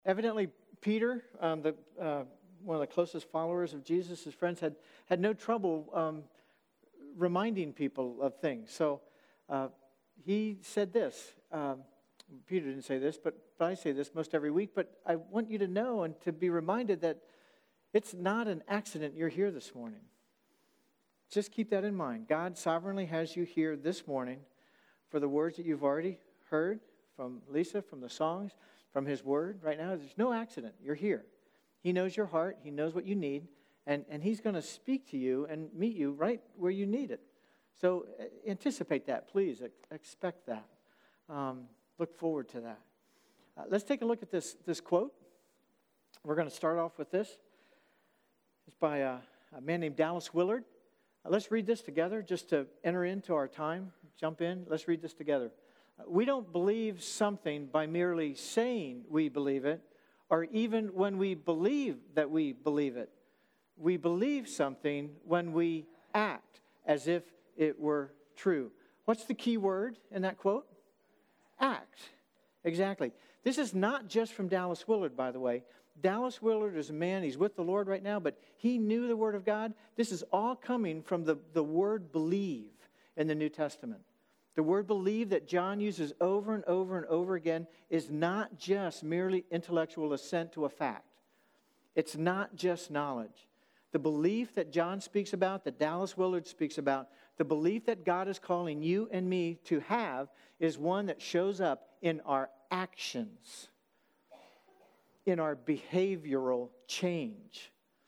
Evidently, Peter, one of the closest followers of Jesus, his friends, had no trouble reminding people of things. So he said this. Peter didn't say this, but I say this most every week. But I want you to know and to be reminded that it's not an accident you're here this morning. Just keep that in mind. God sovereignly has you here this morning for the words that you've already heard from Lisa, from the songs, from His Word. Right now, there's no accident. You're here. He knows your heart. He knows what you need. And He's going to speak to you and meet you right where you need it. So anticipate that, please. Expect that. Look forward to that. Let's take a look at this quote. We're going to start off with this. It's by a man named Dallas Willard. Let's read this together just to enter into our time. Jump in. Let's read this together. We don't believe something by merely saying we believe it, or even when we believe that we believe it. We believe something when we act as if it were true. What's the key word in that quote? Act. Exactly. This is not just from Dallas Willard, by the way. Dallas Willard is a man, he's with the Lord right now, but he knew the Word of God. This is all coming from the word believe in the New Testament. The word believe that John uses over and over and over again is not just merely intellectual assent to a fact. It's not just knowledge. The belief that John speaks about, that Dallas Willard speaks about, the belief that God is calling you and me to have is one that shows up in our actions, in our behavioral change,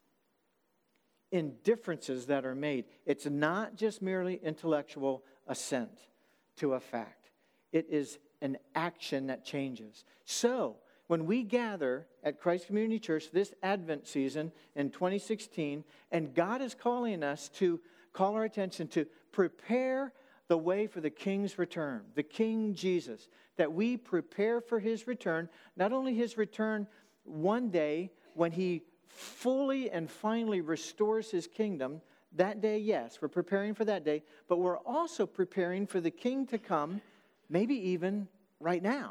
in differences that are made. It's not just merely intellectual assent to a fact. It is an action that changes. So, when we gather at Christ Community Church this Advent season in 2016, and God is calling us to call our attention to prepare the way for the King's return, the King Jesus, that we prepare for His return, not only His return one day when He fully and finally restores His kingdom. That day, yes, we're preparing for that day, but we're also preparing for the King to come, maybe even right now,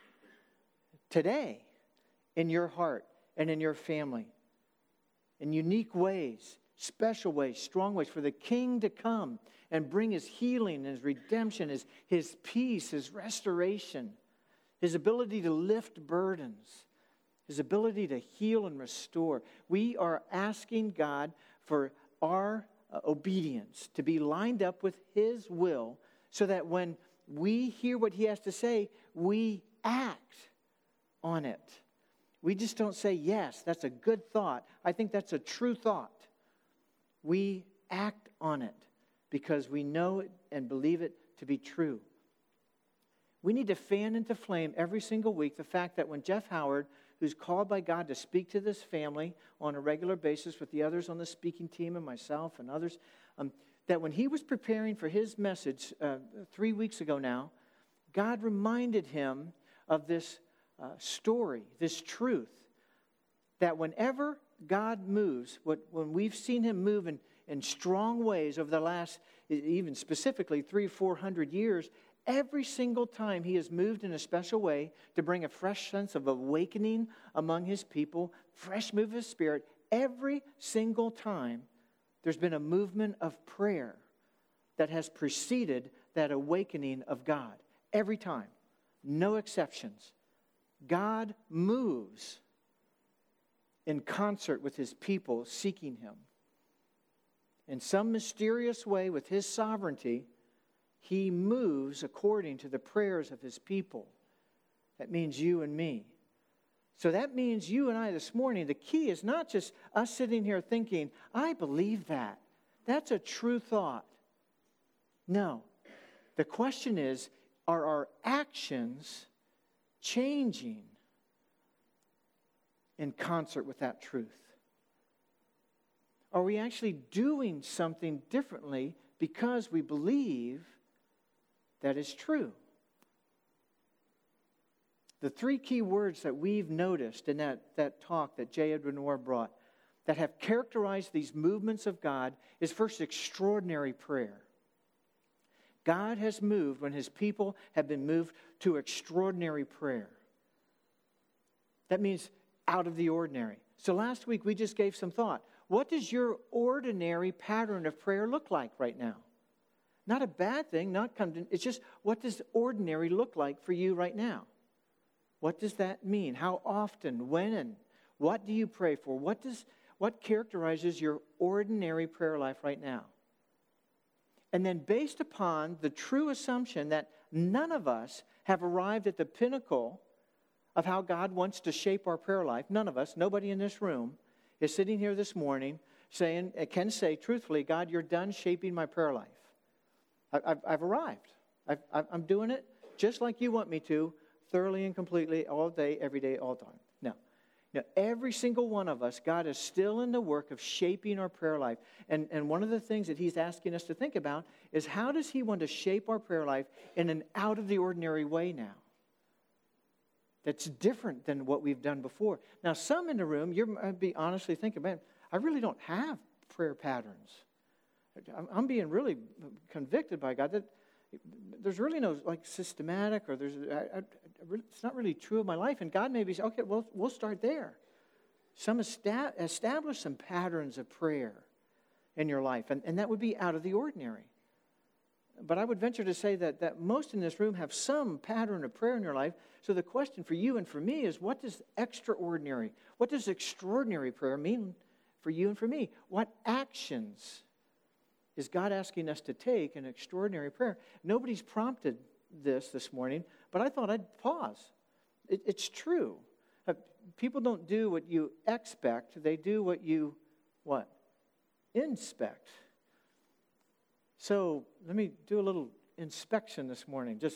today, in your heart and in your family, in unique ways, special ways, strong ways, for the King to come and bring His healing, His redemption, His peace, His restoration, His ability to lift burdens, His ability to heal and restore. We are asking God for our obedience to be lined up with His will so that when we hear what He has to say, we act on it. We just don't say, yes, that's a good thought. I think that's a true thought. We act on it because we know it and believe it to be true. We need to fan into flame every single week the fact that when Jeff Howard, who's called by God to speak to this family on a regular basis with the others on the speaking team and myself and others, that when he was preparing for his message 3 weeks ago now, God reminded him of this story, this truth, that whenever God moves, when we've seen Him move in strong ways over the last, even specifically 300-400 years, every single time He has moved in a special way to bring a fresh sense of awakening among His people, fresh move of His Spirit, every single time there's been a movement of prayer that has preceded that awakening of God. Every time. No exceptions. God moves in concert with His people seeking Him. In some mysterious way with His sovereignty, He moves according to the prayers of His people. That means you and me. So that means you and I this morning, the key is not just us sitting here thinking, I believe that. That's a true thought. No. The question is, are our actions changing in concert with that truth? Are we actually doing something differently because we believe that is true? The three key words that we've noticed in that talk that J. Edwin Orr brought that have characterized these movements of God is first, extraordinary prayer. God has moved when His people have been moved to extraordinary prayer. That means out of the ordinary. So last week we just gave some thought. What does your ordinary pattern of prayer look like right now? Not a bad thing, it's just what does ordinary look like for you right now? What does that mean? How often? When? And what do you pray for? What characterizes your ordinary prayer life right now? And then based upon the true assumption that none of us have arrived at the pinnacle of how God wants to shape our prayer life, none of us, nobody in this room, is sitting here this morning can say truthfully, God, you're done shaping my prayer life. I've arrived. I'm doing it just like you want me to, thoroughly and completely, all day, every day, all the time. Now, every single one of us, God is still in the work of shaping our prayer life. And one of the things that He's asking us to think about is how does He want to shape our prayer life in an out-of-the-ordinary way now? That's different than what we've done before. Now, some in the room, you might be honestly thinking, man, I really don't have prayer patterns. I'm being really convicted by God that there's really no systematic or it's not really true of my life. And God maybe says, okay, well, we'll start there. Establish some patterns of prayer in your life. And that would be out of the ordinary. But I would venture to say that most in this room have some pattern of prayer in your life. So the question for you and for me is, what does extraordinary, what does extraordinary prayer mean for you and for me? What actions is God asking us to take in extraordinary prayer? Nobody's prompted this morning, but I thought I'd pause. It's true. People don't do what you expect. They do what you, inspect. So let me do a little inspection this morning. Just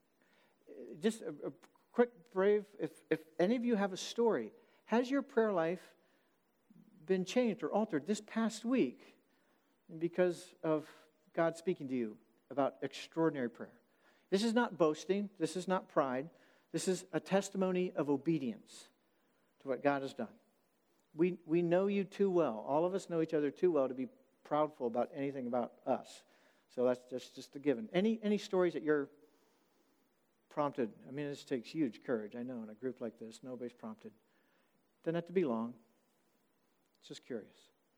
a quick brave, if any of you have a story, has your prayer life been changed or altered this past week because of God speaking to you about extraordinary prayer? This is not boasting. This is not pride. This is a testimony of obedience to what God has done. We know you too well. All of us know each other too well to be proudful about anything about us. So that's just a given. Any stories that you're prompted? I mean, this takes huge courage. I know in a group like this, nobody's prompted. Doesn't have to be long. Just curious.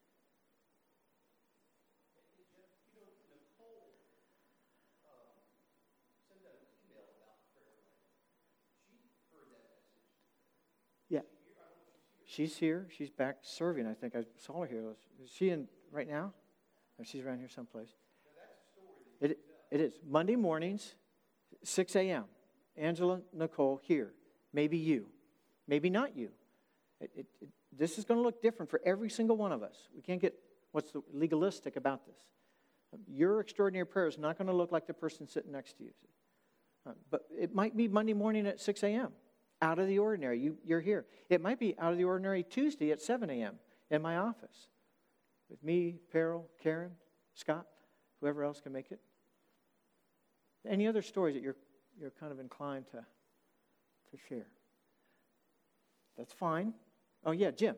Yeah. She's here. She's back serving. I think I saw her here. Is she in right now? Or she's around here someplace. It is. Monday mornings, 6 a.m. Angela, Nicole, here. Maybe you. Maybe not you. This is going to look different for every single one of us. We can't get what's legalistic about this. Your extraordinary prayer is not going to look like the person sitting next to you. But it might be Monday morning at 6 a.m. Out of the ordinary. You're here. It might be out of the ordinary Tuesday at 7 a.m. in my office with me, Peril, Karen, Scott, whoever else can make it. Any other stories that you're kind of inclined to share? That's fine. Oh, yeah, Jim.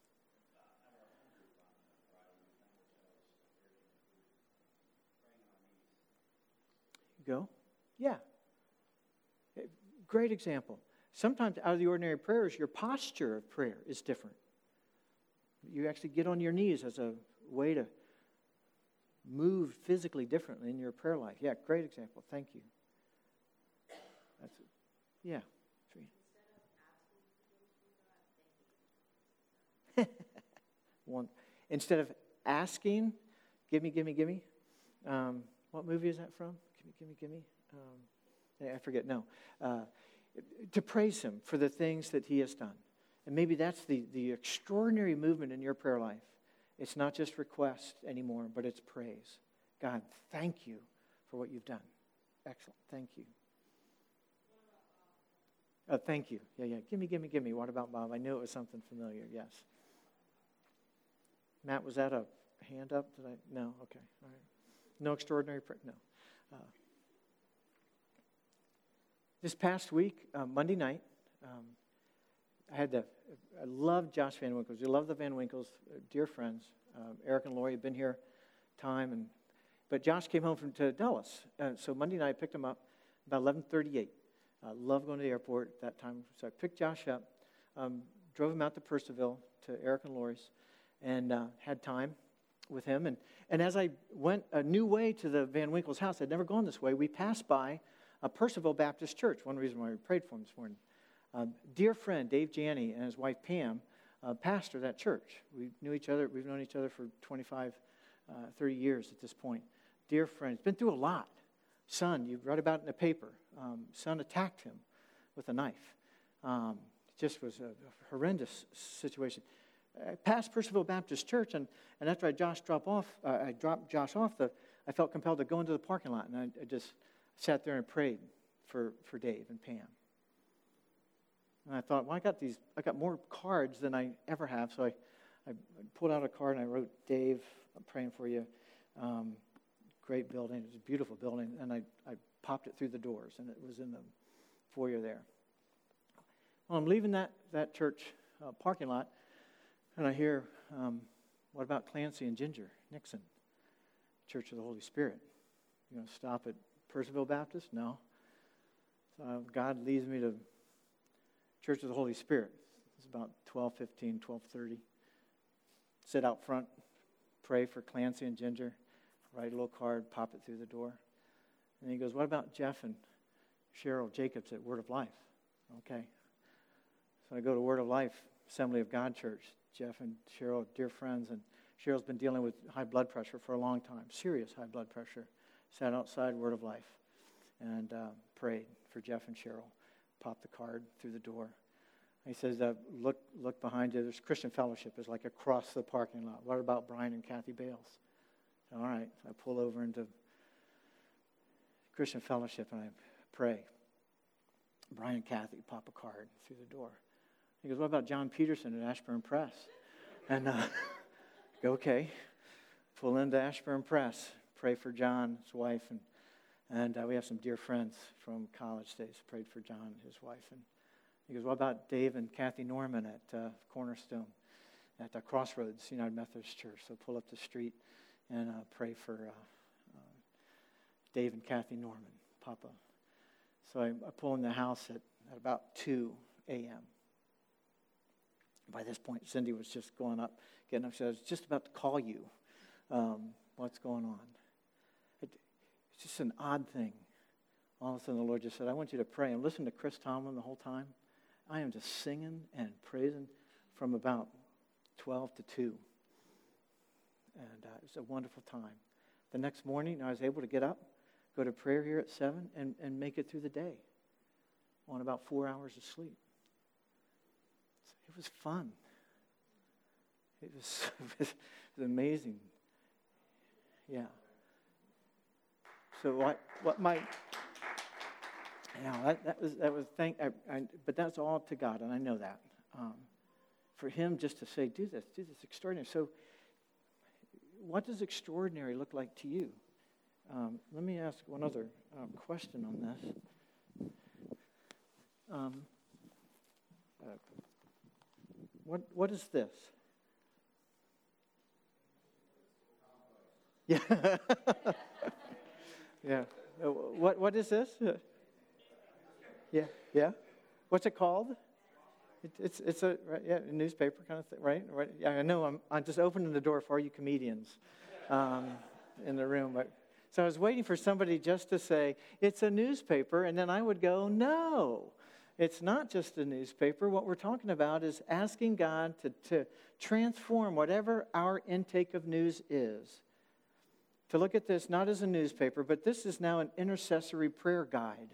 You go. Yeah. Great example. Sometimes out of the ordinary prayers, your posture of prayer is different. You actually get on your knees as a way to move physically differently in your prayer life. Yeah, great example. Thank you. Yeah. One. Instead of asking, give me. What movie is that from? Give me. I forget. No. To praise Him for the things that He has done. And maybe that's the extraordinary movement in your prayer life. It's not just request anymore, but it's praise. God, thank you for what you've done. Excellent. Thank you. Thank you. Yeah. Give me. What about Bob? I knew it was something familiar. Yes. Matt, was that a hand up? No? Okay. All right. No extraordinary prayer? No. This past week, Monday night, I love Josh Van Winkles. We love the Van Winkles, dear friends. Eric and Lori have been here time, but Josh came home to Dulles. So Monday night, I picked him up about 11:38. I love going to the airport at that time, so I picked Josh up. drove him out to Percival, to Eric and Lori's, and had time with him. And as I went a new way to the Van Winkle's house, I'd never gone this way, we passed by a Percival Baptist Church, one reason why we prayed for him this morning. Dear friend, Dave Janney, and his wife Pam, pastor that church. We knew each other. We've known each other for 25, 30 years at this point. Dear friend, he's been through a lot. Son, you read about it in the paper. Son attacked him with a knife. It just was a horrendous situation. I passed Percival Baptist Church, and after I dropped Josh off, I felt compelled to go into the parking lot, and I just sat there and prayed for Dave and Pam. And I thought, well, I got more cards than I ever have, so I pulled out a card and I wrote, Dave, I'm praying for you. Great building. It was a beautiful building, and I popped it through the doors, and it was in the foyer there. Well, I'm leaving that church parking lot, and I hear, what about Clancy and Ginger Nixon, Church of the Holy Spirit? You going to stop at Percival Baptist? No. So God leads me to Church of the Holy Spirit. It's about 12:15, 12:30. Sit out front, pray for Clancy and Ginger, write a little card, pop it through the door. And he goes, what about Jeff and Cheryl Jacobs at Word of Life? Okay. So I go to Word of Life, Assembly of God Church. Jeff and Cheryl, dear friends, and Cheryl's been dealing with high blood pressure for a long time, serious high blood pressure. Sat outside Word of Life and prayed for Jeff and Cheryl. Popped the card through the door. He says, look behind you. There's Christian Fellowship is like across the parking lot. What about Brian and Kathy Bales? So, all right. So I pull over into Christian Fellowship and I pray. Brian and Kathy pop a card through the door. He goes, what about John Peterson at Ashburn Press? And go, okay. Pull into Ashburn Press. Pray for John, his wife, and we have some dear friends from college days. Prayed for John, his wife. And he goes, what about Dave and Kathy Norman at Cornerstone, at Crossroads United Methodist Church? So pull up the street and pray for Dave and Kathy Norman, Papa. So I pull in the house at about 2 a.m. By this point, Cindy was just getting up. She said, I was just about to call you. What's going on? It's just an odd thing. All of a sudden, the Lord just said, I want you to pray. And listen to Chris Tomlin the whole time. I am just singing and praising from about 12 to 2. And it was a wonderful time. The next morning, I was able to get up, go to prayer here at 7, and make it through the day on about 4 hours of sleep. It was fun. It was amazing. Yeah. So what my, that was but that's all to God, and I know that. For Him just to say, do this extraordinary. So, what does extraordinary look like to you? Let me ask one other question on this. What is this? Yeah. Yeah. What is this? Yeah. What's it called? It's a newspaper kind of thing, right? Yeah, I know. I'm just opening the door for all you comedians in the room. So I was waiting for somebody just to say it's a newspaper, and then I would go, no, it's not just a newspaper. What we're talking about is asking God to transform whatever our intake of news is. To look at this not as a newspaper, but this is now an intercessory prayer guide.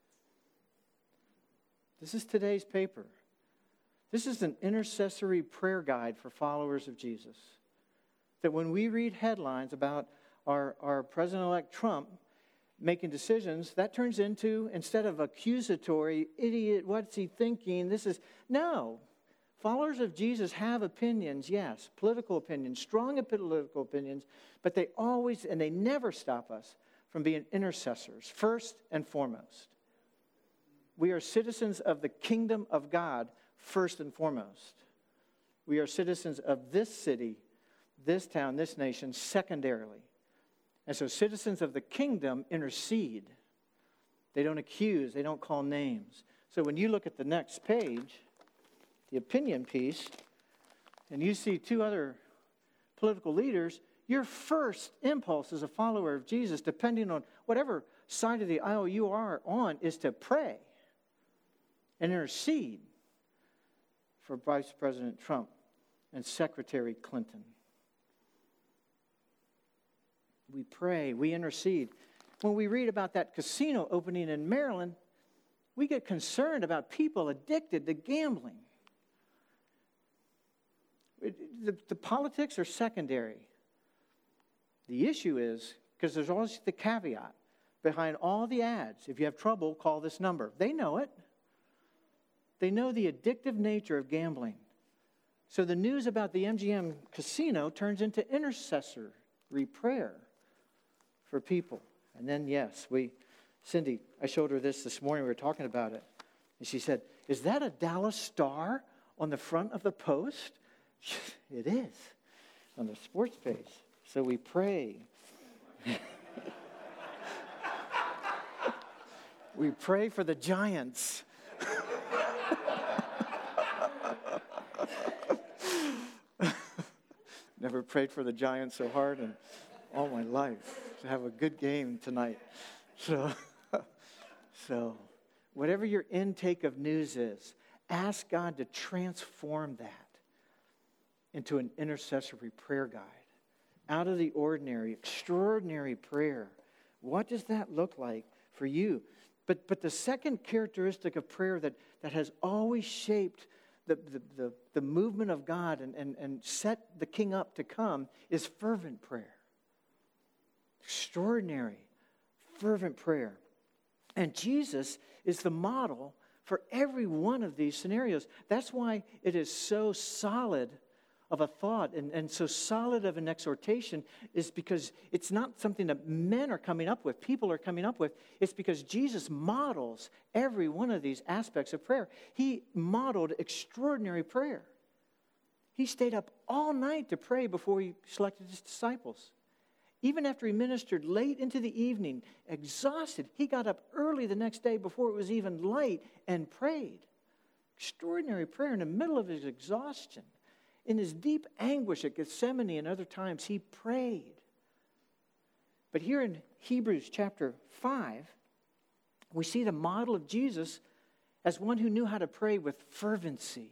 This is today's paper. This is an intercessory prayer guide for followers of Jesus. That when we read headlines about our President-elect Trump making decisions, that turns into, instead of accusatory, idiot, what's he thinking? No. Followers of Jesus have opinions, yes, political opinions, strong political opinions, but they always, and they never stop us from being intercessors, first and foremost. We are citizens of the kingdom of God, first and foremost. We are citizens of this city, this town, this nation, secondarily. And so citizens of the kingdom intercede. They don't accuse. They don't call names. So when you look at the next page, the opinion piece, and you see two other political leaders, your first impulse as a follower of Jesus, depending on whatever side of the aisle you are on, is to pray and intercede for Vice President Trump and Secretary Clinton. We pray, we intercede. When we read about that casino opening in Maryland, we get concerned about people addicted to gambling. The politics are secondary. The issue is, because there's always the caveat, behind all the ads, if you have trouble, call this number. They know it. They know the addictive nature of gambling. So the news about the MGM casino turns into intercessory prayer for people. And then, yes, Cindy, I showed her this morning. We were talking about it. And she said, "Is that a Dallas Star on the front of the Post?" It is, on the sports page. So we pray. We pray for the Giants. Never prayed for the Giants so hard in all my life to have a good game tonight. So whatever your intake of news is, ask God to transform that into an intercessory prayer guide. Out of the ordinary, extraordinary prayer. What does that look like for you? But the second characteristic of prayer that has always shaped the movement of God and set the king up to come is fervent prayer. Extraordinary, fervent prayer. And Jesus is the model for every one of these scenarios. That's why it is so solid of a thought and so solid of an exhortation, is because it's not something that men are coming up with, people are coming up with. It's because Jesus models every one of these aspects of prayer. He modeled extraordinary prayer. He stayed up all night to pray before he selected his disciples. Even after he ministered late into the evening, exhausted, he got up early the next day before it was even light and prayed. Extraordinary prayer in the middle of his exhaustion. In his deep anguish at Gethsemane and other times, he prayed. But here in Hebrews chapter 5, we see the model of Jesus as one who knew how to pray with fervency.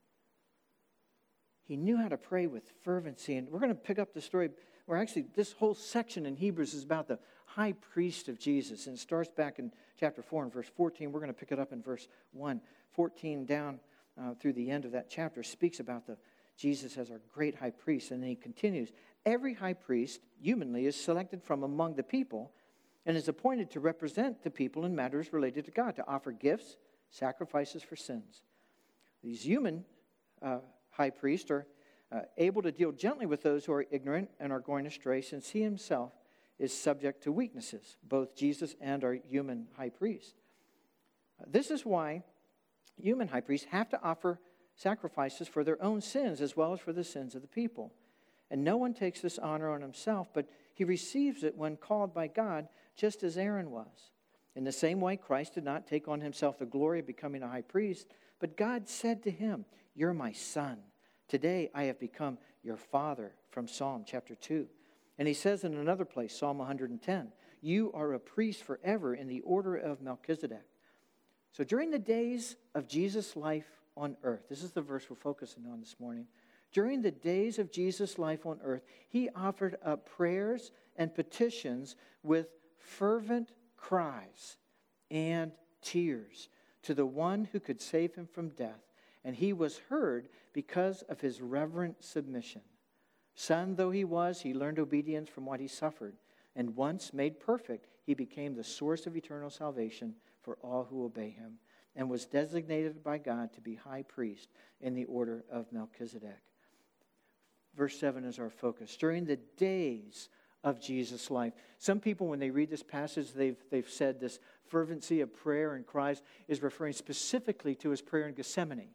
He knew how to pray with fervency. And we're going to pick up the story, or actually this whole section in Hebrews is about the high priest of Jesus. And it starts back in chapter 4 and verse 14. We're going to pick it up in verse 1. 14 down through the end of that chapter speaks about Jesus as our great high priest. And then he continues, every high priest, humanly, is selected from among the people and is appointed to represent the people in matters related to God, to offer gifts, sacrifices for sins. These human high priests are able to deal gently with those who are ignorant and are going astray, since he himself is subject to weaknesses, both Jesus and our human high priest. This is why human high priests have to offer sacrifices for their own sins as well as for the sins of the people. And no one takes this honor on himself, but he receives it when called by God, just as Aaron was. In the same way, Christ did not take on himself the glory of becoming a high priest, but God said to him, "You're my son. Today I have become your father," from Psalm chapter 2. And he says in another place, Psalm 110, "You are a priest forever in the order of Melchizedek." So during the days of Jesus' life on earth, this is the verse we're focusing on this morning. During the days of Jesus' life on earth, he offered up prayers and petitions with fervent cries and tears to the one who could save him from death. And he was heard because of his reverent submission. Son though he was, he learned obedience from what he suffered. And once made perfect, he became the source of eternal salvation for all who obey him, and was designated by God to be high priest in the order of Melchizedek. Verse 7 is our focus. During the days of Jesus' life. Some people, when they read this passage, they've said this fervency of prayer and cries is referring specifically to his prayer in Gethsemane.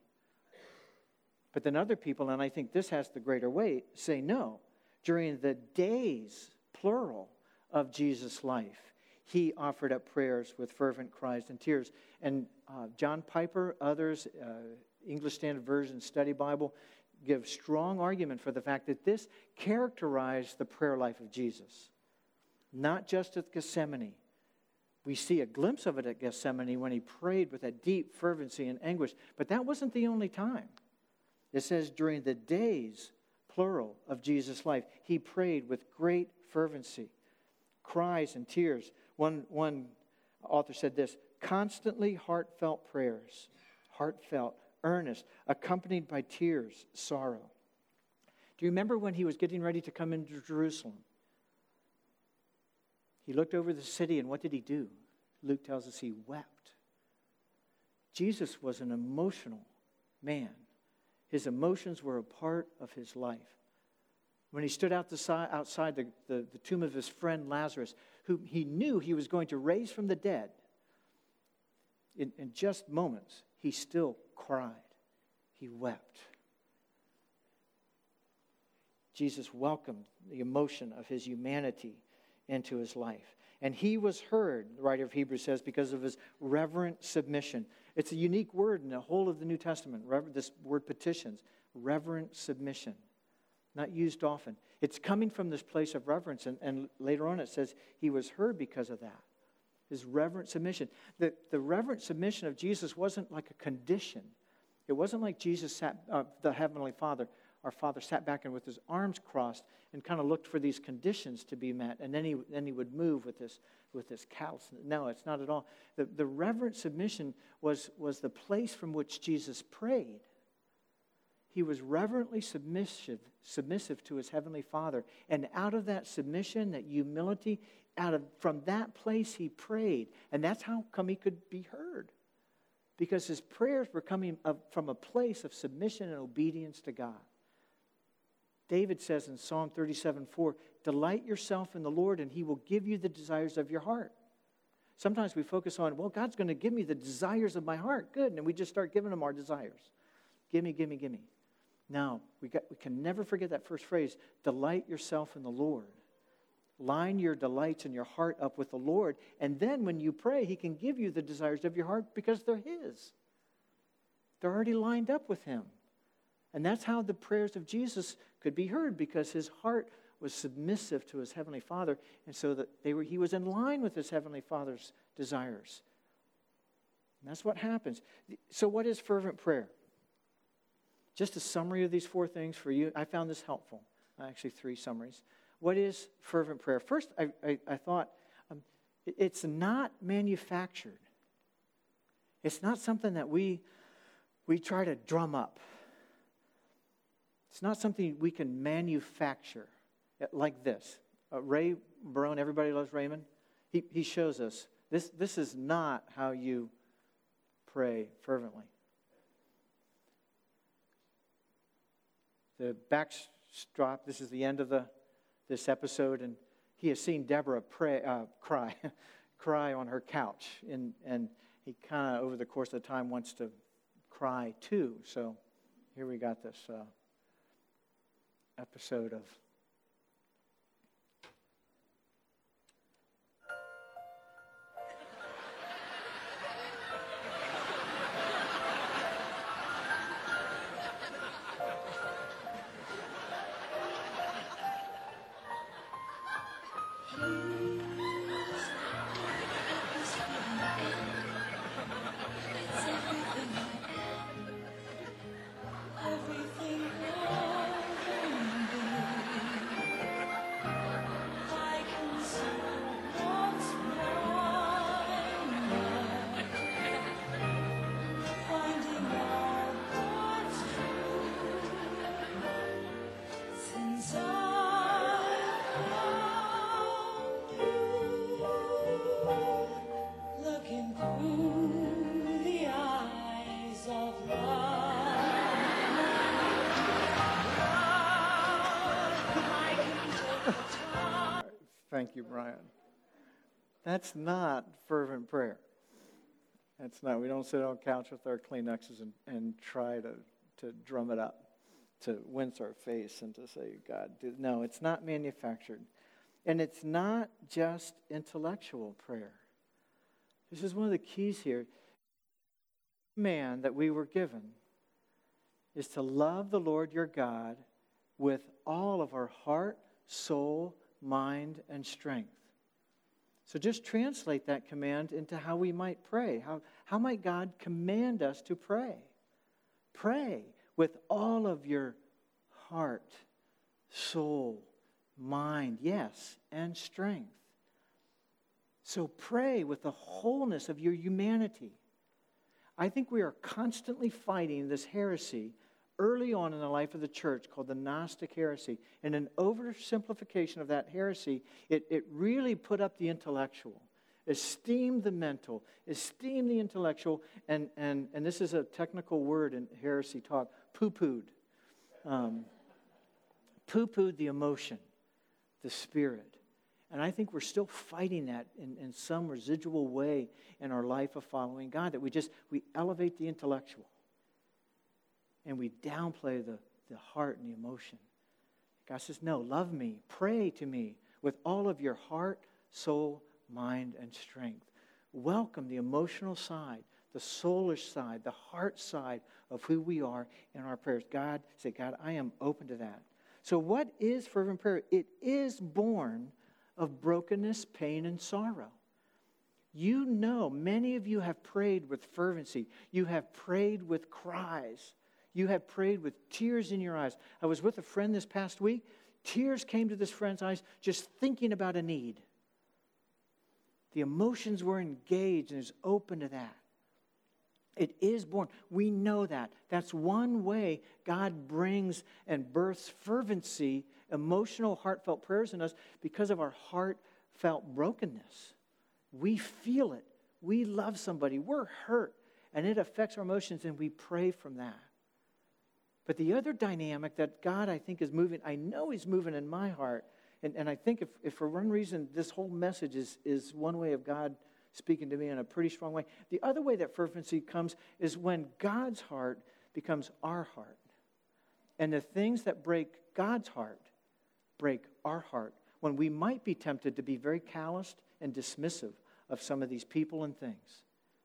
But then other people, and I think this has the greater weight, say no. During the days, plural, of Jesus' life, he offered up prayers with fervent cries and tears. And John Piper, others English Standard Version Study Bible give strong argument for the fact that this characterized the prayer life of Jesus. Not just at Gethsemane. We see a glimpse of it at Gethsemane when he prayed with that deep fervency and anguish. But that wasn't the only time. It says during the days, plural, of Jesus' life, he prayed with great fervency, cries and tears. One author said this, constantly heartfelt prayers, heartfelt, earnest, accompanied by tears, sorrow. Do you remember when he was getting ready to come into Jerusalem? He looked over the city, and what did he do? Luke tells us he wept. Jesus was an emotional man. His emotions were a part of his life. When he stood outside the tomb of his friend Lazarus, who he knew he was going to raise from the dead, in just moments, he still cried. He wept. Jesus welcomed the emotion of his humanity into his life. And he was heard, the writer of Hebrews says, because of his reverent submission. It's a unique word in the whole of the New Testament, this word petitions, reverent submission. Not used often. It's coming from this place of reverence. And later on it says he was heard because of that. His reverent submission. The reverent submission of Jesus wasn't like a condition. It wasn't like Jesus the Heavenly Father, our Father, sat back and with his arms crossed and kind of looked for these conditions to be met, and then he would move with this callous. No, it's not at all. The reverent submission was the place from which Jesus prayed. He was reverently submissive to his Heavenly Father, and out of that submission, that humility, from that place he prayed, and that's how come he could be heard, because his prayers were coming from a place of submission and obedience to God. David says in Psalm 37:4, delight yourself in the Lord and he will give you the desires of your heart. Sometimes we focus on, well, God's going to give me the desires of my heart. Good. And we just start giving him our desires. Give me, give me, give me. No, we can never forget that first phrase, delight yourself in the Lord. Line your delights in your heart up with the Lord. And then when you pray, he can give you the desires of your heart because they're his. They're already lined up with him. And that's how the prayers of Jesus could be heard, because his heart was submissive to his Heavenly Father, and so that he was in line with his Heavenly Father's desires. And that's what happens. So what is fervent prayer? Just a summary of these four things for you. I found this helpful. Actually, three summaries. What is fervent prayer? First, I thought it's not manufactured. It's not something that we try to drum up. It's not something we can manufacture like this. Ray Barone, everybody loves Raymond. He shows us this is not how you pray fervently. The backdrop, this is the end of this episode, and he has seen Deborah cry on her couch, and he kind of over the course of the time wants to cry too. So here we got this episode of Thank you, Brian. That's not fervent prayer. That's not. We don't sit on a couch with our Kleenexes and try to drum it up, to wince our face and to say, God, no, it's not manufactured. And it's not just intellectual prayer. This is one of the keys here. Man that we were given is to love the Lord your God with all of our heart, soul, mind, and strength. So just translate that command into how we might pray. How might God command us to pray? Pray with all of your heart, soul, mind, yes, and strength. So pray with the wholeness of your humanity. I think we are constantly fighting this heresy early on in the life of the church called the Gnostic heresy. And an oversimplification of that heresy, it really put up the intellectual, esteemed the mental, esteemed the intellectual, and this is a technical word in heresy talk, poo-pooed. Poo-pooed the emotion, the spirit. And I think we're still fighting that in some residual way in our life of following God, that we elevate the intellectual and we downplay the heart and the emotion. God says, no, love me, pray to me with all of your heart, soul, mind, and strength. Welcome the emotional side, the soulish side, the heart side of who we are in our prayers. God, say, God, I am open to that. So what is fervent prayer? It is born of brokenness, pain, and sorrow. You know, many of you have prayed with fervency. You have prayed with cries. You have prayed with tears in your eyes. I was with a friend this past week. Tears came to this friend's eyes just thinking about a need. The emotions were engaged and is open to that. It is born. We know that. That's one way God brings and births fervency, emotional, heartfelt prayers in us, because of our heartfelt brokenness. We feel it. We love somebody. We're hurt. And it affects our emotions, and we pray from that. But the other dynamic that God, I think, is moving, I know He's moving in my heart, and I think if for one reason this whole message is one way of God speaking to me in a pretty strong way. The other way that fervency comes is when God's heart becomes our heart. And the things that break God's heart break our heart. When we might be tempted to be very calloused and dismissive of some of these people and things.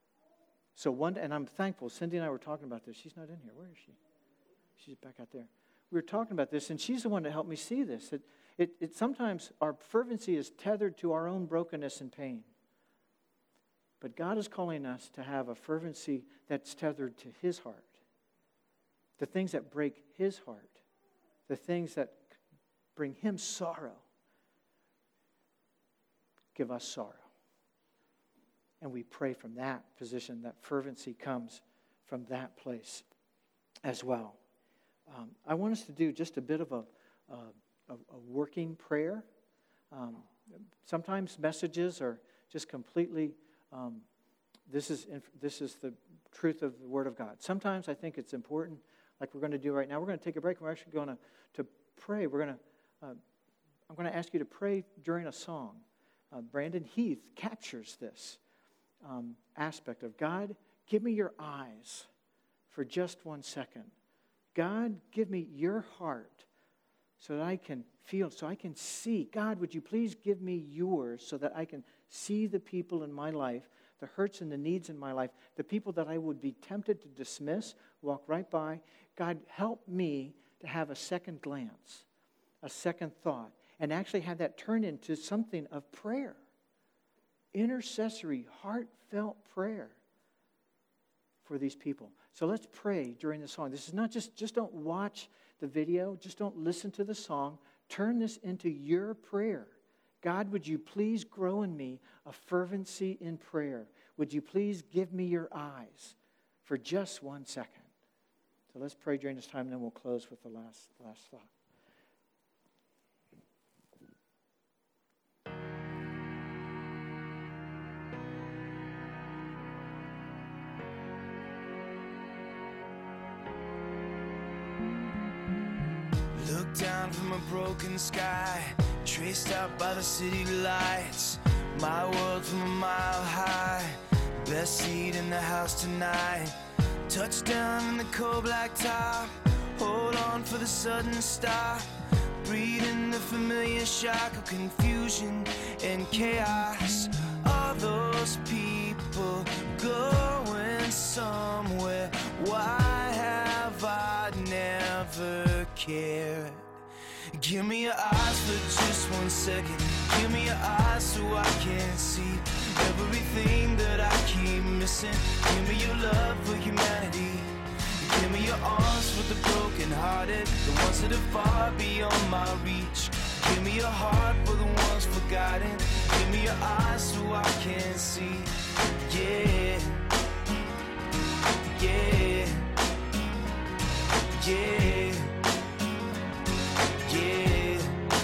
And I'm thankful, Cindy and I were talking about this. She's not in here. Where is she? She's back out there. We were talking about this, and she's the one that helped me see this. It sometimes our fervency is tethered to our own brokenness and pain. But God is calling us to have a fervency that's tethered to His heart. The things that break His heart. The things that bring Him sorrow. Give us sorrow. And we pray from that position. That fervency comes from that place as well. I want us to do just a bit of a working prayer. Sometimes messages are just completely... This is the truth of the Word of God. Sometimes I think it's important, like we're going to do right now. We're going to take a break. We're actually going to pray. I'm going to ask you to pray during a song. Brandon Heath captures this aspect of God, give me your eyes for just 1 second. God, give me your heart so that I can feel, so I can see. God, would you please give me yours so that I can see the people in my life, the hurts and the needs in my life, the people that I would be tempted to dismiss, walk right by. God, help me to have a second glance, a second thought, and actually have that turn into something of prayer. Intercessory, heartfelt prayer for these people. So let's pray during the song. This is not just don't watch the video, just don't listen to the song. Turn this into your prayer. God, would you please grow in me a fervency in prayer? Would you please give me your eyes for just 1 second? So let's pray during this time, and then we'll close with the last thought. Look down from a broken sky, traced out by the city lights. My world from a mile high, best seat in the house tonight. Touchdown in the cold black top, hold on for the sudden stop. Breathing the familiar shock of confusion and chaos. All those people going somewhere. Why have I never cared. Give me your eyes for just 1 second. Give me your eyes so I can see everything that I keep missing. Give me your love for humanity. Give me your arms for the broken-hearted, the ones that are far beyond my reach. Give me your heart for the ones forgotten. Give me your eyes so I can see. Yeah, yeah, yeah, yeah.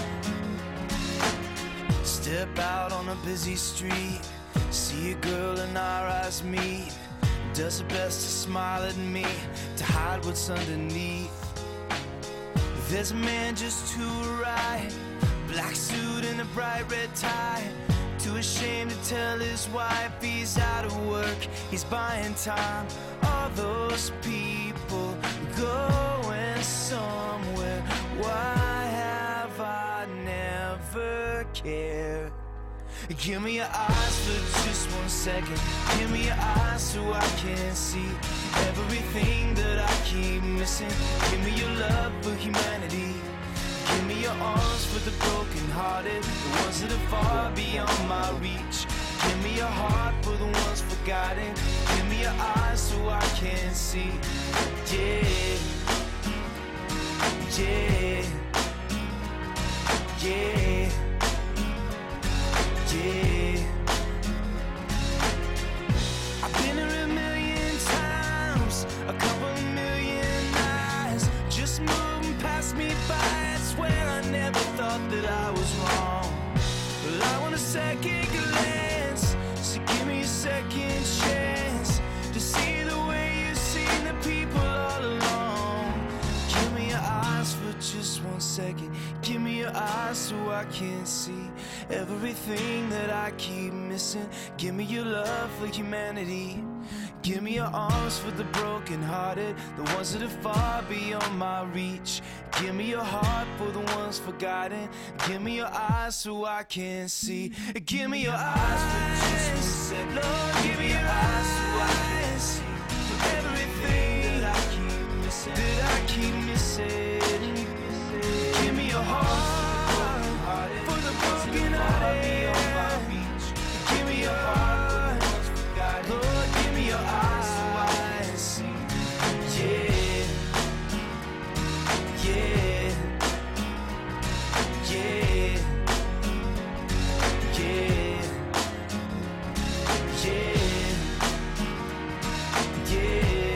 Step out on a busy street, see a girl and our eyes meet. Does her best to smile at me, to hide what's underneath. There's a man just to her right, black suit and a bright red tie. Too ashamed to tell his wife he's out of work, he's buying time. All those people going somewhere. Why have I never cared? Give me your eyes for just 1 second. Give me your eyes so I can see everything that I keep missing. Give me your love for humanity. Give me your arms for the broken-hearted, the ones that are far beyond my reach. Give me your heart for the ones forgotten. Give me your eyes so I can see. Yeah, yeah, yeah, yeah. I've been here a million times, a couple million eyes just moving past me by. I swear I never thought that I was wrong. Well, I want a second glance, so give me a second chance to see the way you've seen the people all along. Give me your eyes for just 1 second. Give me your eyes so I can see everything that I keep missing. Give me your love for humanity. Give me your arms for the broken-hearted, the ones that are far beyond my reach. Give me your heart for the ones forgotten. Give me your eyes so I can see. Give me your eyes for just 1 second. Lord, give me your eyes so I can see everything that I keep missing. Give me your heart for the broken-hearted. Give me your heart, Lord, give me your eyes so I can see. Yeah, yeah, yeah, yeah, yeah, yeah,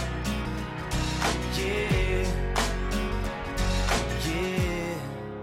yeah, yeah.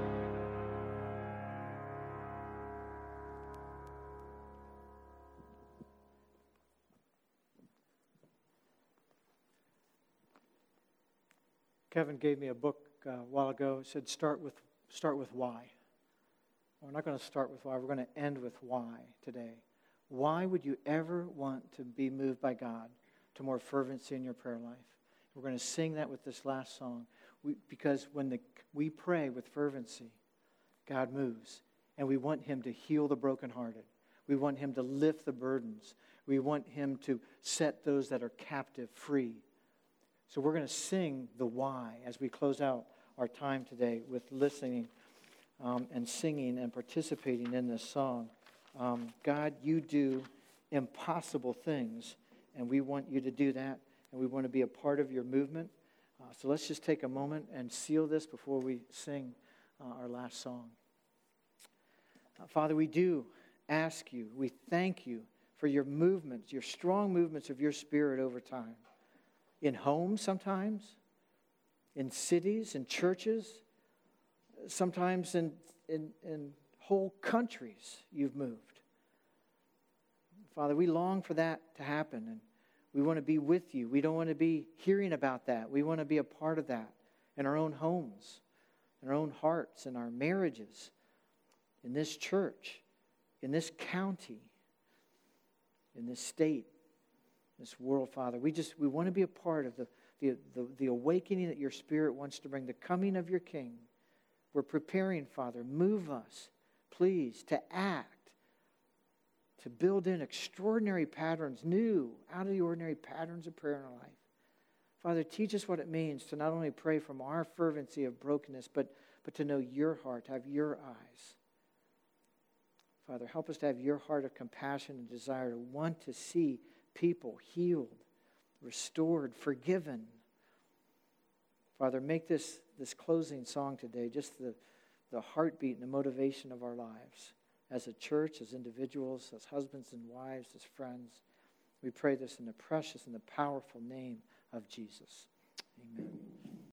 Kevin gave me a book a while ago. It said, start with why. We're not going to start with why. We're going to end with why today. Why would you ever want to be moved by God to more fervency in your prayer life? We're going to sing that with this last song. Because when we pray with fervency, God moves. And we want Him to heal the brokenhearted. We want Him to lift the burdens. We want Him to set those that are captive free. So we're going to sing the why as we close out our time today with listening and singing and participating in this song. God, you do impossible things, and we want you to do that, and we want to be a part of your movement. So let's just take a moment and seal this before we sing our last song. Father, we do ask you, we thank you for your movements, your strong movements of your Spirit over time. In homes sometimes, in cities, in churches, sometimes in whole countries you've moved. Father, we long for that to happen, and we want to be with you. We don't want to be hearing about that. We want to be a part of that in our own homes, in our own hearts, in our marriages, in this church, in this county, in this state, this world, Father. We want to be a part of the awakening that your Spirit wants to bring, the coming of your King. We're preparing, Father. Move us, please, to act, to build in extraordinary patterns, new, out of the ordinary patterns of prayer in our life. Father, teach us what it means to not only pray from our fervency of brokenness, but to know your heart, to have your eyes. Father, help us to have your heart of compassion and desire to want to see people healed, restored, forgiven. Father, make this closing song today just the heartbeat and the motivation of our lives as a church, as individuals, as husbands and wives, as friends. We pray this in the precious and the powerful name of Jesus. Amen.